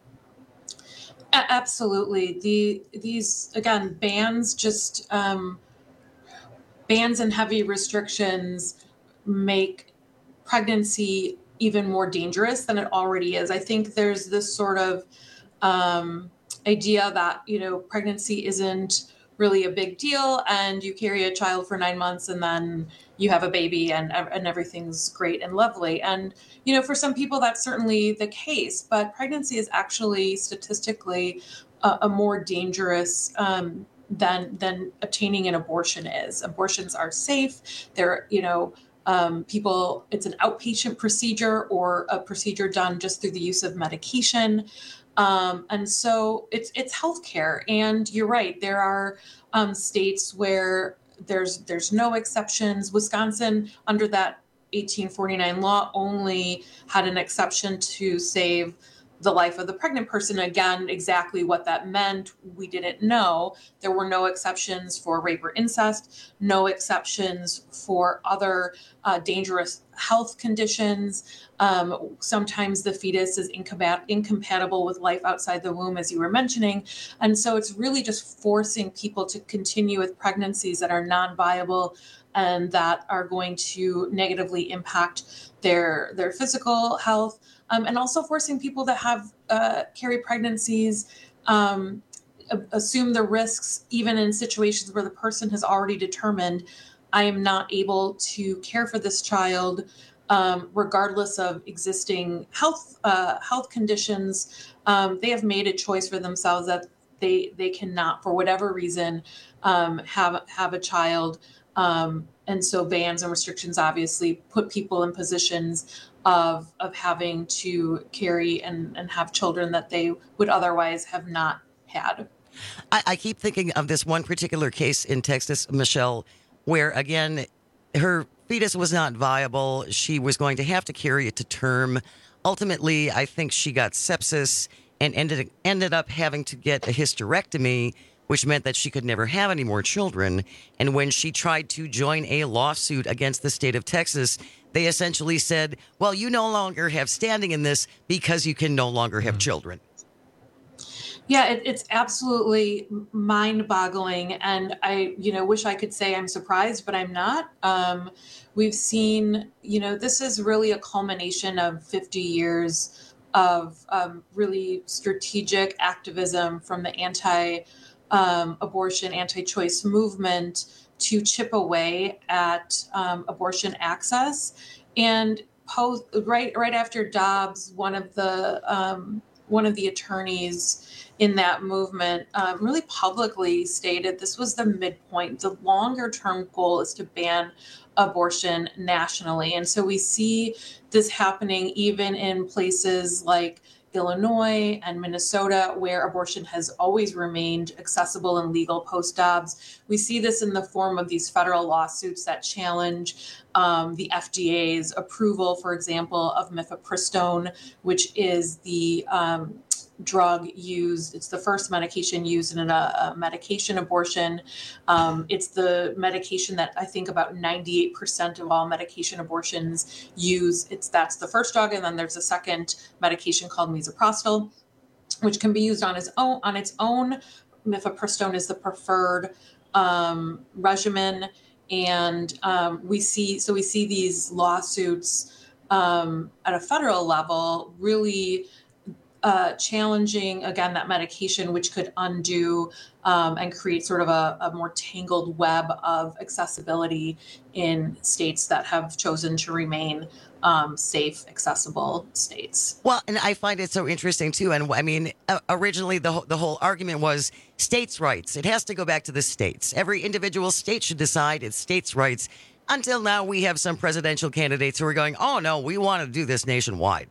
A- absolutely. The these, again, bans just um, bans and heavy restrictions make pregnancy even more dangerous than it already is. I think there's this sort of um, idea that, you know, pregnancy isn't really a big deal, and you carry a child for nine months and then you have a baby and and everything's great and lovely. And, you know, for some people that's certainly the case, but pregnancy is actually statistically a, a more dangerous um, than than obtaining an abortion is. Abortions are safe. They're, you know, Um, people, it's an outpatient procedure or a procedure done just through the use of medication. Um, and so it's it's healthcare. And you're right, there are um, states where there's there's no exceptions. Wisconsin, under that eighteen forty-nine law, only had an exception to save the life of the pregnant person. Again, exactly what that meant, we didn't know. There were no exceptions for rape or incest, no exceptions for other uh, dangerous health conditions. Um, sometimes the fetus is incompat- incompatible with life outside the womb, as you were mentioning. And so it's really just forcing people to continue with pregnancies that are non-viable and that are going to negatively impact their their physical health, um, and also forcing people that have uh, carry pregnancies um, assume the risks, even in situations where the person has already determined, I am not able to care for this child, um, regardless of existing health uh, health conditions. Um, they have made a choice for themselves that they they cannot, for whatever reason, um, have have a child. Um, and so bans and restrictions obviously put people in positions of of having to carry and, and have children that they would otherwise have not had. I, I keep thinking of this one particular case in Texas, Michelle, where, again, her fetus was not viable. She was going to have to carry it to term. Ultimately, I think she got sepsis and ended ended up having to get a hysterectomy, which meant that she could never have any more children. And when she tried to join a lawsuit against the state of Texas, they essentially said, well, you no longer have standing in this because you can no longer have children. Yeah, it, it's absolutely mind-boggling, and I, you know, wish I could say I'm surprised, but I'm not. Um, we've seen, you know, this is really a culmination of fifty years of um, really strategic activism from the anti-abortion, um, anti-choice movement to chip away at um, abortion access. And post, right, right after Dobbs, one of the um, one of the attorneys in that movement um, really publicly stated this was the midpoint. The longer term goal is to ban abortion nationally. And so we see this happening even in places like Illinois and Minnesota, where abortion has always remained accessible and legal post-Dobbs. We see this in the form of these federal lawsuits that challenge um, the F D A's approval, for example, of mifepristone, which is the um, drug used. It's the first medication used in a, a medication abortion. Um, it's the medication that I think about ninety-eight percent of all medication abortions use. It's that's the first drug, and then there's a second medication called misoprostol, which can be used on its own. On its own, mifepristone is the preferred um, regimen, and um, we see so we see these lawsuits um, at a federal level really. Uh, challenging, again, that medication, which could undo um, and create sort of a, a more tangled web of accessibility in states that have chosen to remain um, safe, accessible states. Well, and I find it so interesting, too. And I mean, uh, originally the, the whole argument was states' rights. It has to go back to the states. Every individual state should decide its states' rights. Until now, we have some presidential candidates who are going, oh, no, we want to do this nationwide.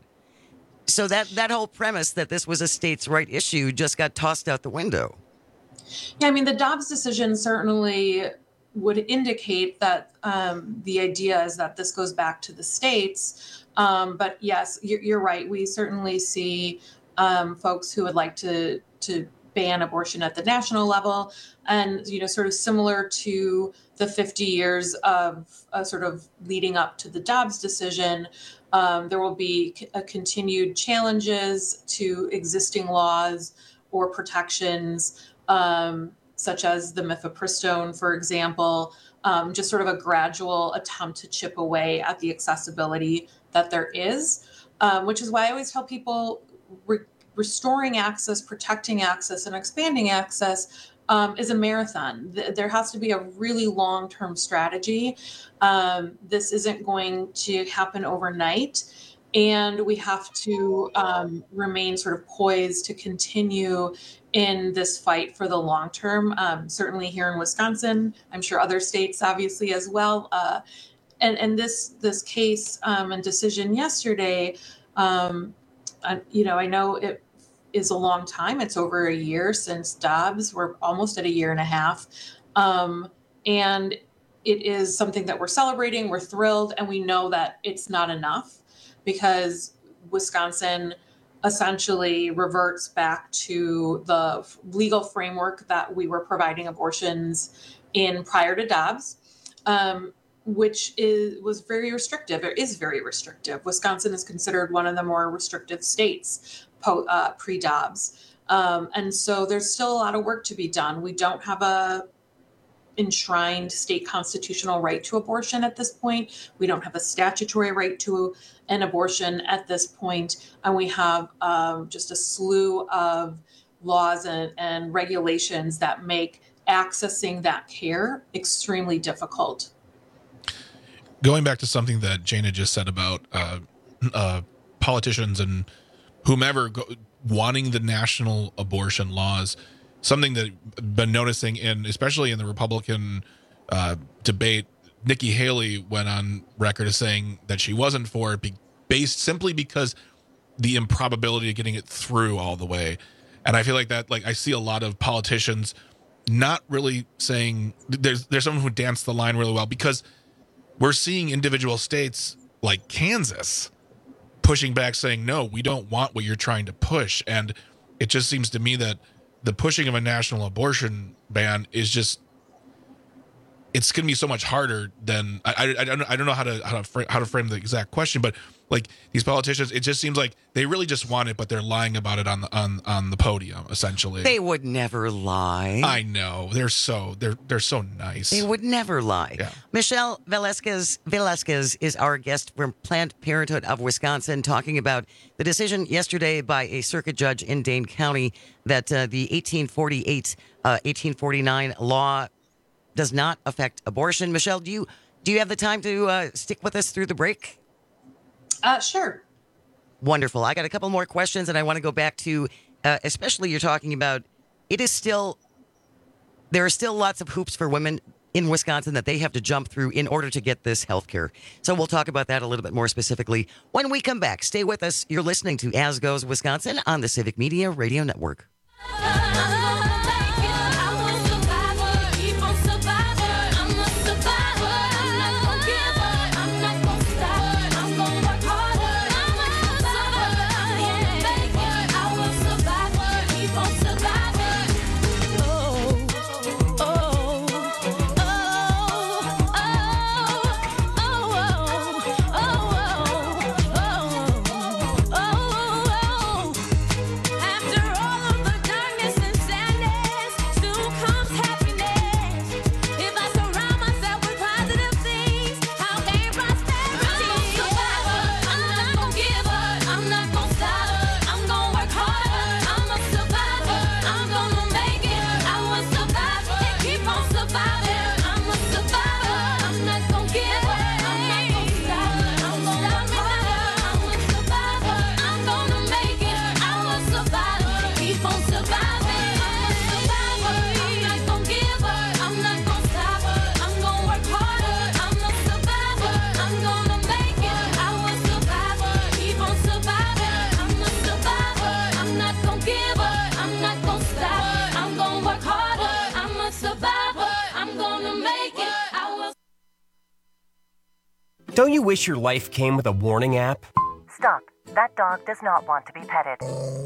So that, that whole premise that this was a states' right issue just got tossed out the window. Yeah, I mean, the Dobbs decision certainly would indicate that um, the idea is that this goes back to the states. Um, but yes, you're, you're right. We certainly see um, folks who would like to to ban abortion at the national level, and you know, sort of similar to the fifty years of uh, sort of leading up to the Dobbs decision. Um, there will be c- a continued challenges to existing laws or protections, um, such as the mifepristone, for example, um, just sort of a gradual attempt to chip away at the accessibility that there is, um, which is why I always tell people re- restoring access, protecting access, and expanding access Um, is a marathon. Th- there has to be a really long-term strategy. Um, this isn't going to happen overnight, and we have to um, remain sort of poised to continue in this fight for the long term. Um, certainly here in Wisconsin, I'm sure other states obviously as well. Uh, and and this this case um, and decision yesterday, um, I, you know, I know it is a long time. It's over a year since Dobbs. We're almost at a year and a half. Um, and it is something that we're celebrating. We're thrilled. And we know that it's not enough because Wisconsin essentially reverts back to the legal framework that we were providing abortions in prior to Dobbs, um, which is was very restrictive. It is very restrictive. Wisconsin is considered one of the more restrictive states Uh, pre-Dobbs. Um, and so there's still a lot of work to be done. We don't have a enshrined state constitutional right to abortion at this point. We don't have a statutory right to an abortion at this point, and we have um, just a slew of laws and, and regulations that make accessing that care extremely difficult. Going back to something that Jana just said about uh, uh, politicians and whomever go, wanting the national abortion laws, something that I've been noticing in, especially in the Republican uh, debate, Nikki Haley went on record as saying that she wasn't for it, be, based simply because the improbability of getting it through all the way. And I feel like that, like I see a lot of politicians not really saying, there's there's someone who danced the line really well, because we're seeing individual states like Kansas pushing back, saying, no, we don't want what you're trying to push. And it just seems to me that the pushing of a national abortion ban is just, it's going to be so much harder than, I, I, I don't I don't know how to how to frame, how to frame the exact question, but like these politicians, it just seems like they really just want it, but they're lying about it on the on on the podium, essentially. They would never lie. I know. They're so they're they're so nice. They would never lie. Yeah. Michelle Velasquez Velasquez is our guest from Planned Parenthood of Wisconsin, talking about the decision yesterday by a circuit judge in Dane County that uh, the eighteen forty-eight, uh, eighteen forty-nine law does not affect abortion. Michelle, do you do you have the time to uh, stick with us through the break? Uh, sure. Wonderful. I got a couple more questions, and I want to go back to, uh, especially you're talking about, it is still, there are still lots of hoops for women in Wisconsin that they have to jump through in order to get this health care. So we'll talk about that a little bit more specifically when we come back. Stay with us. You're listening to As Goes Wisconsin on the Civic Media Radio Network. Don't you wish your life came with a warning app? Stop. That dog does not want to be petted.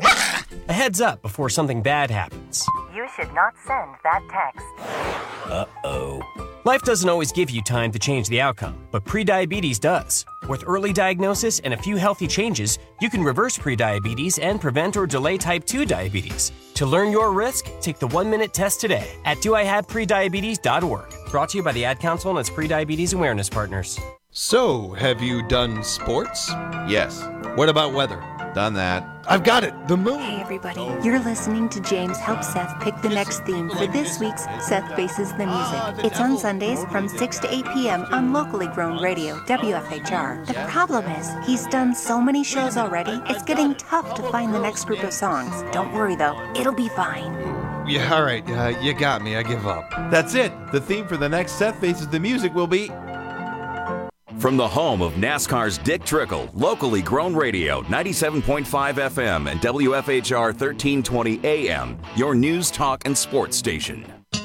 A heads up before something bad happens. You should not send that text. Uh-oh. Life doesn't always give you time to change the outcome, but prediabetes does. With early diagnosis and a few healthy changes, you can reverse prediabetes and prevent or delay type two diabetes. To learn your risk, take the one-minute test today at do I have prediabetes dot org. Brought to you by the Ad Council and its prediabetes awareness partners. So, have you done sports? Yes. What about weather? Done that. I've got it. The moon. Hey, everybody. You're listening to James help Seth pick the next theme for this week's Seth Faces the Music. It's on Sundays from six to eight p.m. on locally grown radio, W F H R. The problem is, he's done so many shows already, it's getting tough to find the next group of songs. Don't worry, though. It'll be fine. Yeah, all right. Uh, you got me. I give up. That's it. The theme for the next Seth Faces the Music will be... From the home of NASCAR's Dick Trickle, locally grown radio, ninety-seven point five F M and W F H R thirteen twenty A M, your news, talk, and sports station.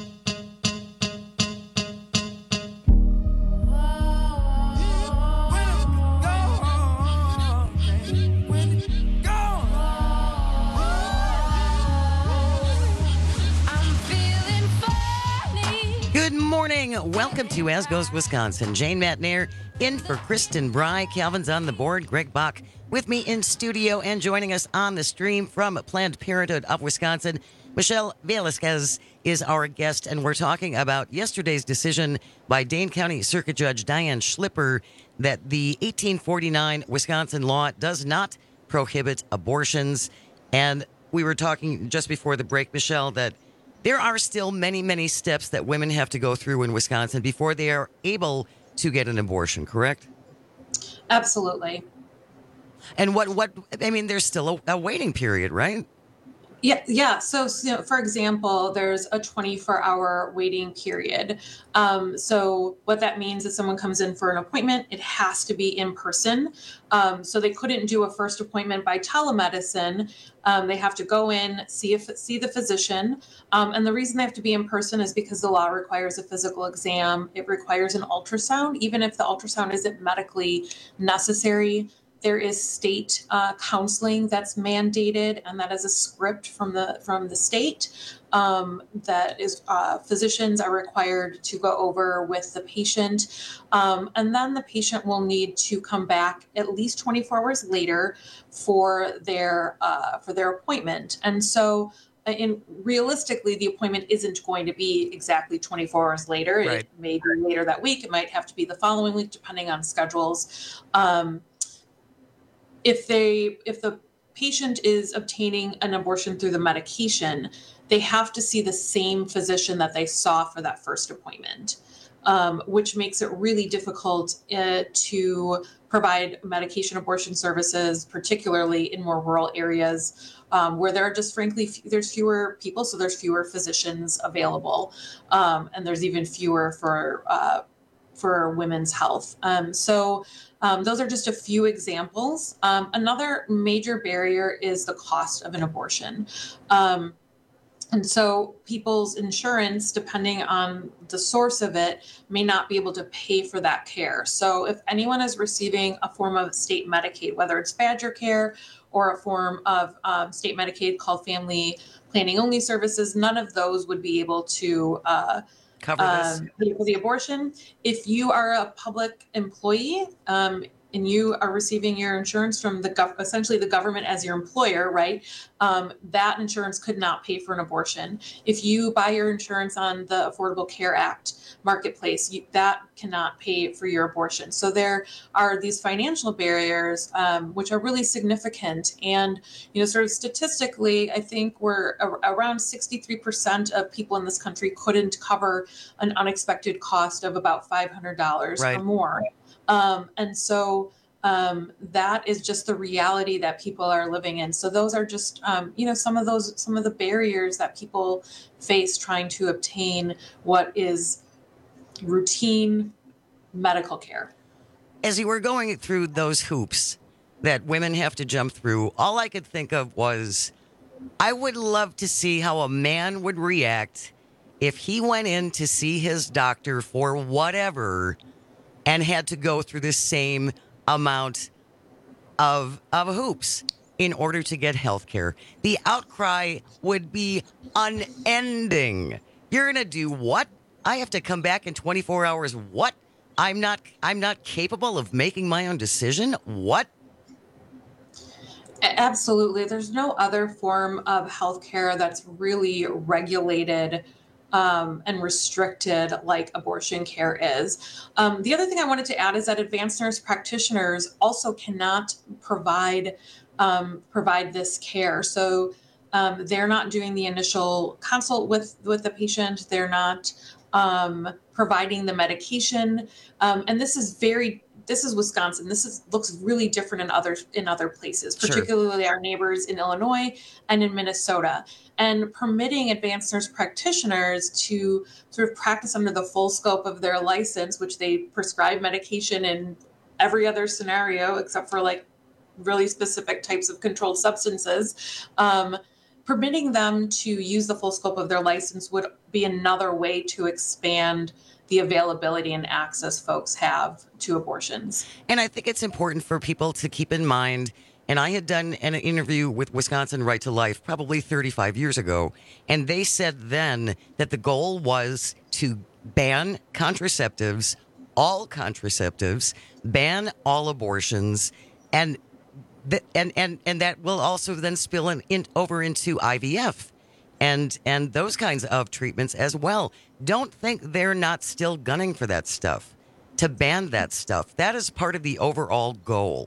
Good morning. Welcome to As Goes Wisconsin. Jane Matnair in for Kristen Bry. Calvin's on the board. Greg Bach with me in studio, and joining us on the stream from Planned Parenthood of Wisconsin, Michelle Velasquez is our guest, and we're talking about yesterday's decision by Dane County Circuit Judge Diane Schlipper that the eighteen forty-nine Wisconsin law does not prohibit abortions. And we were talking just before the break, Michelle, that there are still many, many steps that women have to go through in Wisconsin before they are able to get an abortion, correct? Absolutely. And what, what I mean, there's still a, a waiting period, right? Yeah, yeah. So, so, for example, there's a twenty-four hour waiting period. Um, so what that means is someone comes in for an appointment, it has to be in person. Um, so they couldn't do a first appointment by telemedicine. Um, they have to go in, see if see the physician. Um, and the reason they have to be in person is because the law requires a physical exam. It requires an ultrasound, even if the ultrasound isn't medically necessary. There is state uh, counseling that's mandated, and that is a script from the from the state um, that is uh, physicians are required to go over with the patient, um, and then the patient will need to come back at least twenty-four hours later for their uh, for their appointment. And so, in realistically, the appointment isn't going to be exactly twenty-four hours later. Right. It may be later that week. It might have to be the following week, depending on schedules. Um, If they, if the patient is obtaining an abortion through the medication, they have to see the same physician that they saw for that first appointment, um, which makes it really difficult uh, to provide medication abortion services, particularly in more rural areas um, where there are just frankly, f- there's fewer people, so there's fewer physicians available, um, and there's even fewer for uh, for women's health. Um, so um, those are just a few examples. Um, another major barrier is the cost of an abortion. Um, and so people's insurance, depending on the source of it, may not be able to pay for that care. So if anyone is receiving a form of state Medicaid, whether it's Badger Care or a form of um, state Medicaid called Family Planning Only Services, none of those would be able to uh, cover this um, pay for the abortion. If you are a public employee um, and you are receiving your insurance from the gov- essentially the government as your employer, right? Um, that insurance could not pay for an abortion. If you buy your insurance on the Affordable Care Act marketplace, you, that cannot pay for your abortion. So there are these financial barriers, um, which are really significant. And, you know, sort of statistically, I think we're a- around sixty-three percent of people in this country couldn't cover an unexpected cost of about five hundred dollars Right. or more. Um, and so um, that is just the reality that people are living in. So those are just, um, you know, some of those, some of the barriers that people face trying to obtain what is routine medical care. As you were going through those hoops that women have to jump through, all I could think of was, I would love to see how a man would react if he went in to see his doctor for whatever and had to go through the same amount of of hoops in order to get health care. The outcry would be unending. You're going to do what? I have to come back in twenty-four hours. What? I'm not I'm not capable of making my own decision? What? Absolutely. There's no other form of healthcare that's really regulated Um, and restricted like abortion care is. Um, the other thing I wanted to add is that advanced nurse practitioners also cannot provide um, provide this care. So um, they're not doing the initial consult with with the patient. They're not um, providing the medication, um, and this is very. This is Wisconsin. This is looks really different in other in other places, particularly sure. our neighbors in Illinois and in Minnesota. And permitting advanced nurse practitioners to sort of practice under the full scope of their license, which they prescribe medication in every other scenario except for like really specific types of controlled substances. Um, permitting them to use the full scope of their license would be another way to expand the availability and access folks have to abortions. And I think it's important for people to keep in mind, and I had done an interview with Wisconsin Right to Life probably thirty-five years ago, and they said then that the goal was to ban contraceptives, all contraceptives, ban all abortions, and th- and, and, and that will also then spill in, in over into I V F. and and those kinds of treatments as well. Don't think they're not still gunning for that stuff, to ban that stuff. That is part of the overall goal.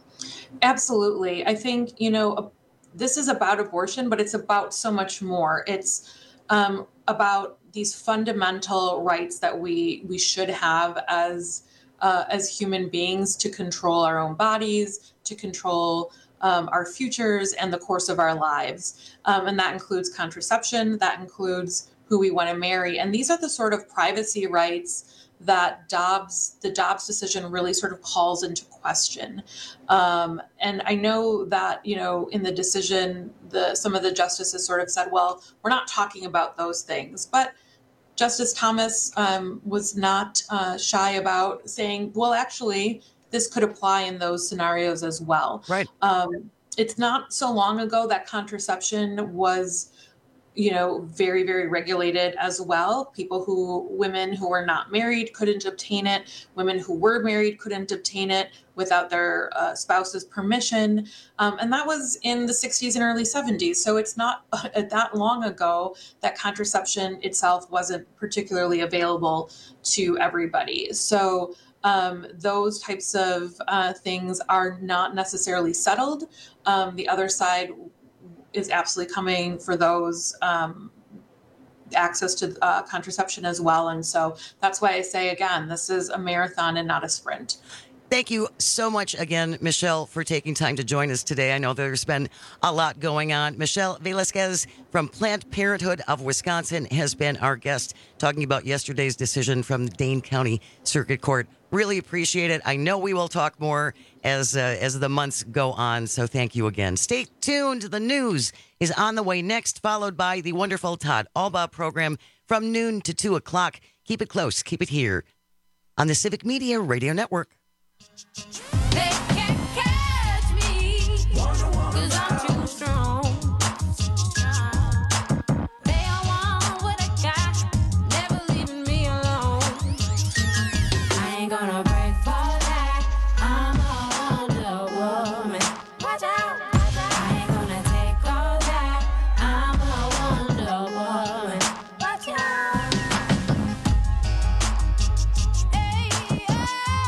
Absolutely. I think, you know, this is about abortion, but it's about so much more. It's um, about these fundamental rights that we we should have as uh, as human beings to control our own bodies, to control um, our futures and the course of our lives. Um, and that includes contraception, that includes who we want to marry. And these are the sort of privacy rights that Dobbs, the Dobbs decision really sort of calls into question. Um, and I know that, you know, in the decision, the some of the justices sort of said, well, we're not talking about those things. But Justice Thomas um, was not uh, shy about saying, well, actually, this could apply in those scenarios as well. Right. Um, it's not so long ago that contraception was, you know, very, very regulated as well. People who, women who were not married couldn't obtain it. Women who were married couldn't obtain it without their uh, spouse's permission. Um, and that was in the sixties and early seventies. So it's not uh, that long ago that contraception itself wasn't particularly available to everybody. So um, those types of uh, things are not necessarily settled. Um, the other side is absolutely coming for those um, access to uh, contraception as well. And so that's why I say, again, this is a marathon and not a sprint. Thank you so much again, Michelle, for taking time to join us today. I know there's been a lot going on. Michelle Velasquez from Planned Parenthood of Wisconsin has been our guest, talking about yesterday's decision from the Dane County Circuit Court. Really appreciate it. I know we will talk more as uh, as the months go on, so thank you again. Stay tuned. The news is on the way next, followed by the wonderful Todd Albaugh program from noon to two o'clock. Keep it close. Keep it here on the Civic Media Radio Network. They can't catch me, 'cause I'm too strong. They all want what I got, never leaving me alone. I ain't gonna break for that, I'm a Wonder Woman. Watch out, I ain't gonna take all that, I'm a Wonder Woman. Watch out. Hey, yeah.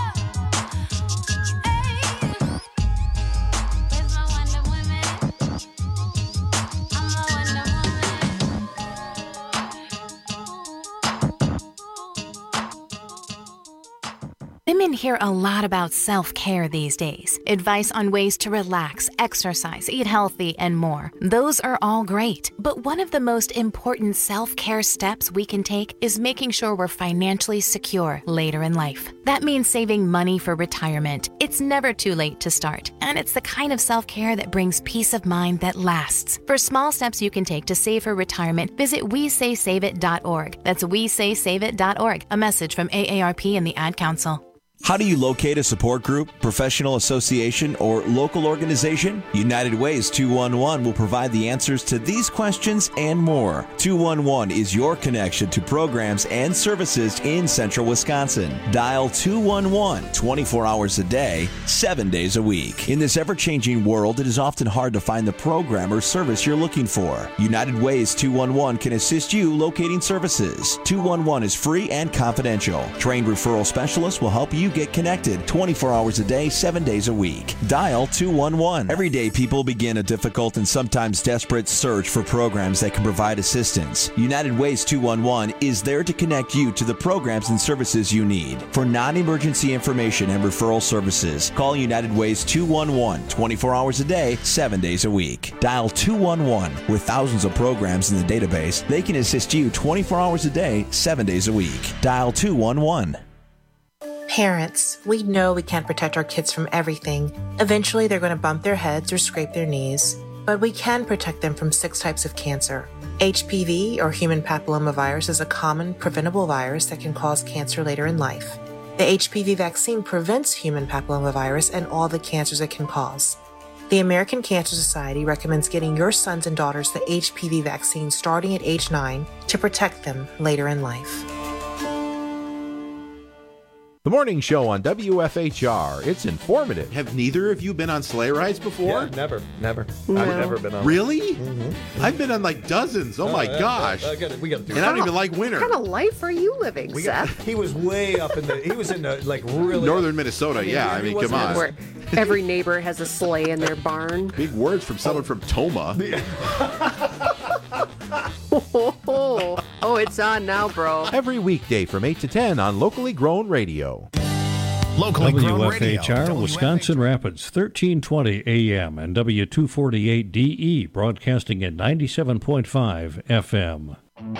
Women hear a lot about self-care these days. Advice on ways to relax, exercise, eat healthy, and more. Those are all great. But one of the most important self-care steps we can take is making sure we're financially secure later in life. That means saving money for retirement. It's never too late to start. And it's the kind of self-care that brings peace of mind that lasts. For small steps you can take to save for retirement, visit we say save it dot org. That's we say save it dot org. A message from A A R P and the Ad Council. How do you locate a support group, professional association, or local organization? United Ways two one one will provide the answers to these questions and more. two one one is your connection to programs and services in central Wisconsin. Dial two one one twenty-four hours a day, seven days a week. In this ever-changing world, it is often hard to find the program or service you're looking for. United Ways two one one can assist you locating services. two one one is free and confidential. Trained referral specialists will help you get connected twenty-four hours a day, seven days a week. Dial two one one. Every day, people begin a difficult and sometimes desperate search for programs that can provide assistance. United Ways two one one is there to connect you to the programs and services you need. For non-emergency information and referral services, call United Ways two one one twenty-four hours a day, seven days a week. Dial two one one. With thousands of programs in the database, they can assist you twenty-four hours a day, seven days a week. Dial two one one. Parents, we know we can't protect our kids from everything. Eventually, they're going to bump their heads or scrape their knees. But we can protect them from six types of cancer. H P V, or human papillomavirus, is a common preventable virus that can cause cancer later in life. The H P V vaccine prevents human papillomavirus and all the cancers it can cause. The American Cancer Society recommends getting your sons and daughters the H P V vaccine starting at age nine to protect them later in life. The morning show on W F H R. It's informative. Have neither of you been on sleigh rides before? Yeah, never, never. No. I've never been on. Really? Mm-hmm. I've been on like dozens. Oh, Oh, my yeah, gosh. yeah, I gotta- we gotta do and I don't that. even like winter. What kind of life are you living, We Seth? got, he was way up in the. He was in the like really Northern Minnesota, yeah. I he mean, wasn't come in on. Where every neighbor has a sleigh in their barn. Big words from someone from Toma. Oh, oh, it's on now, bro. Every weekday from eight to ten on Locally Grown Radio. Locally grown W F H R, radio. Wisconsin Rapids, thirteen twenty A M and W two forty-eight D E, broadcasting at ninety-seven point five F M.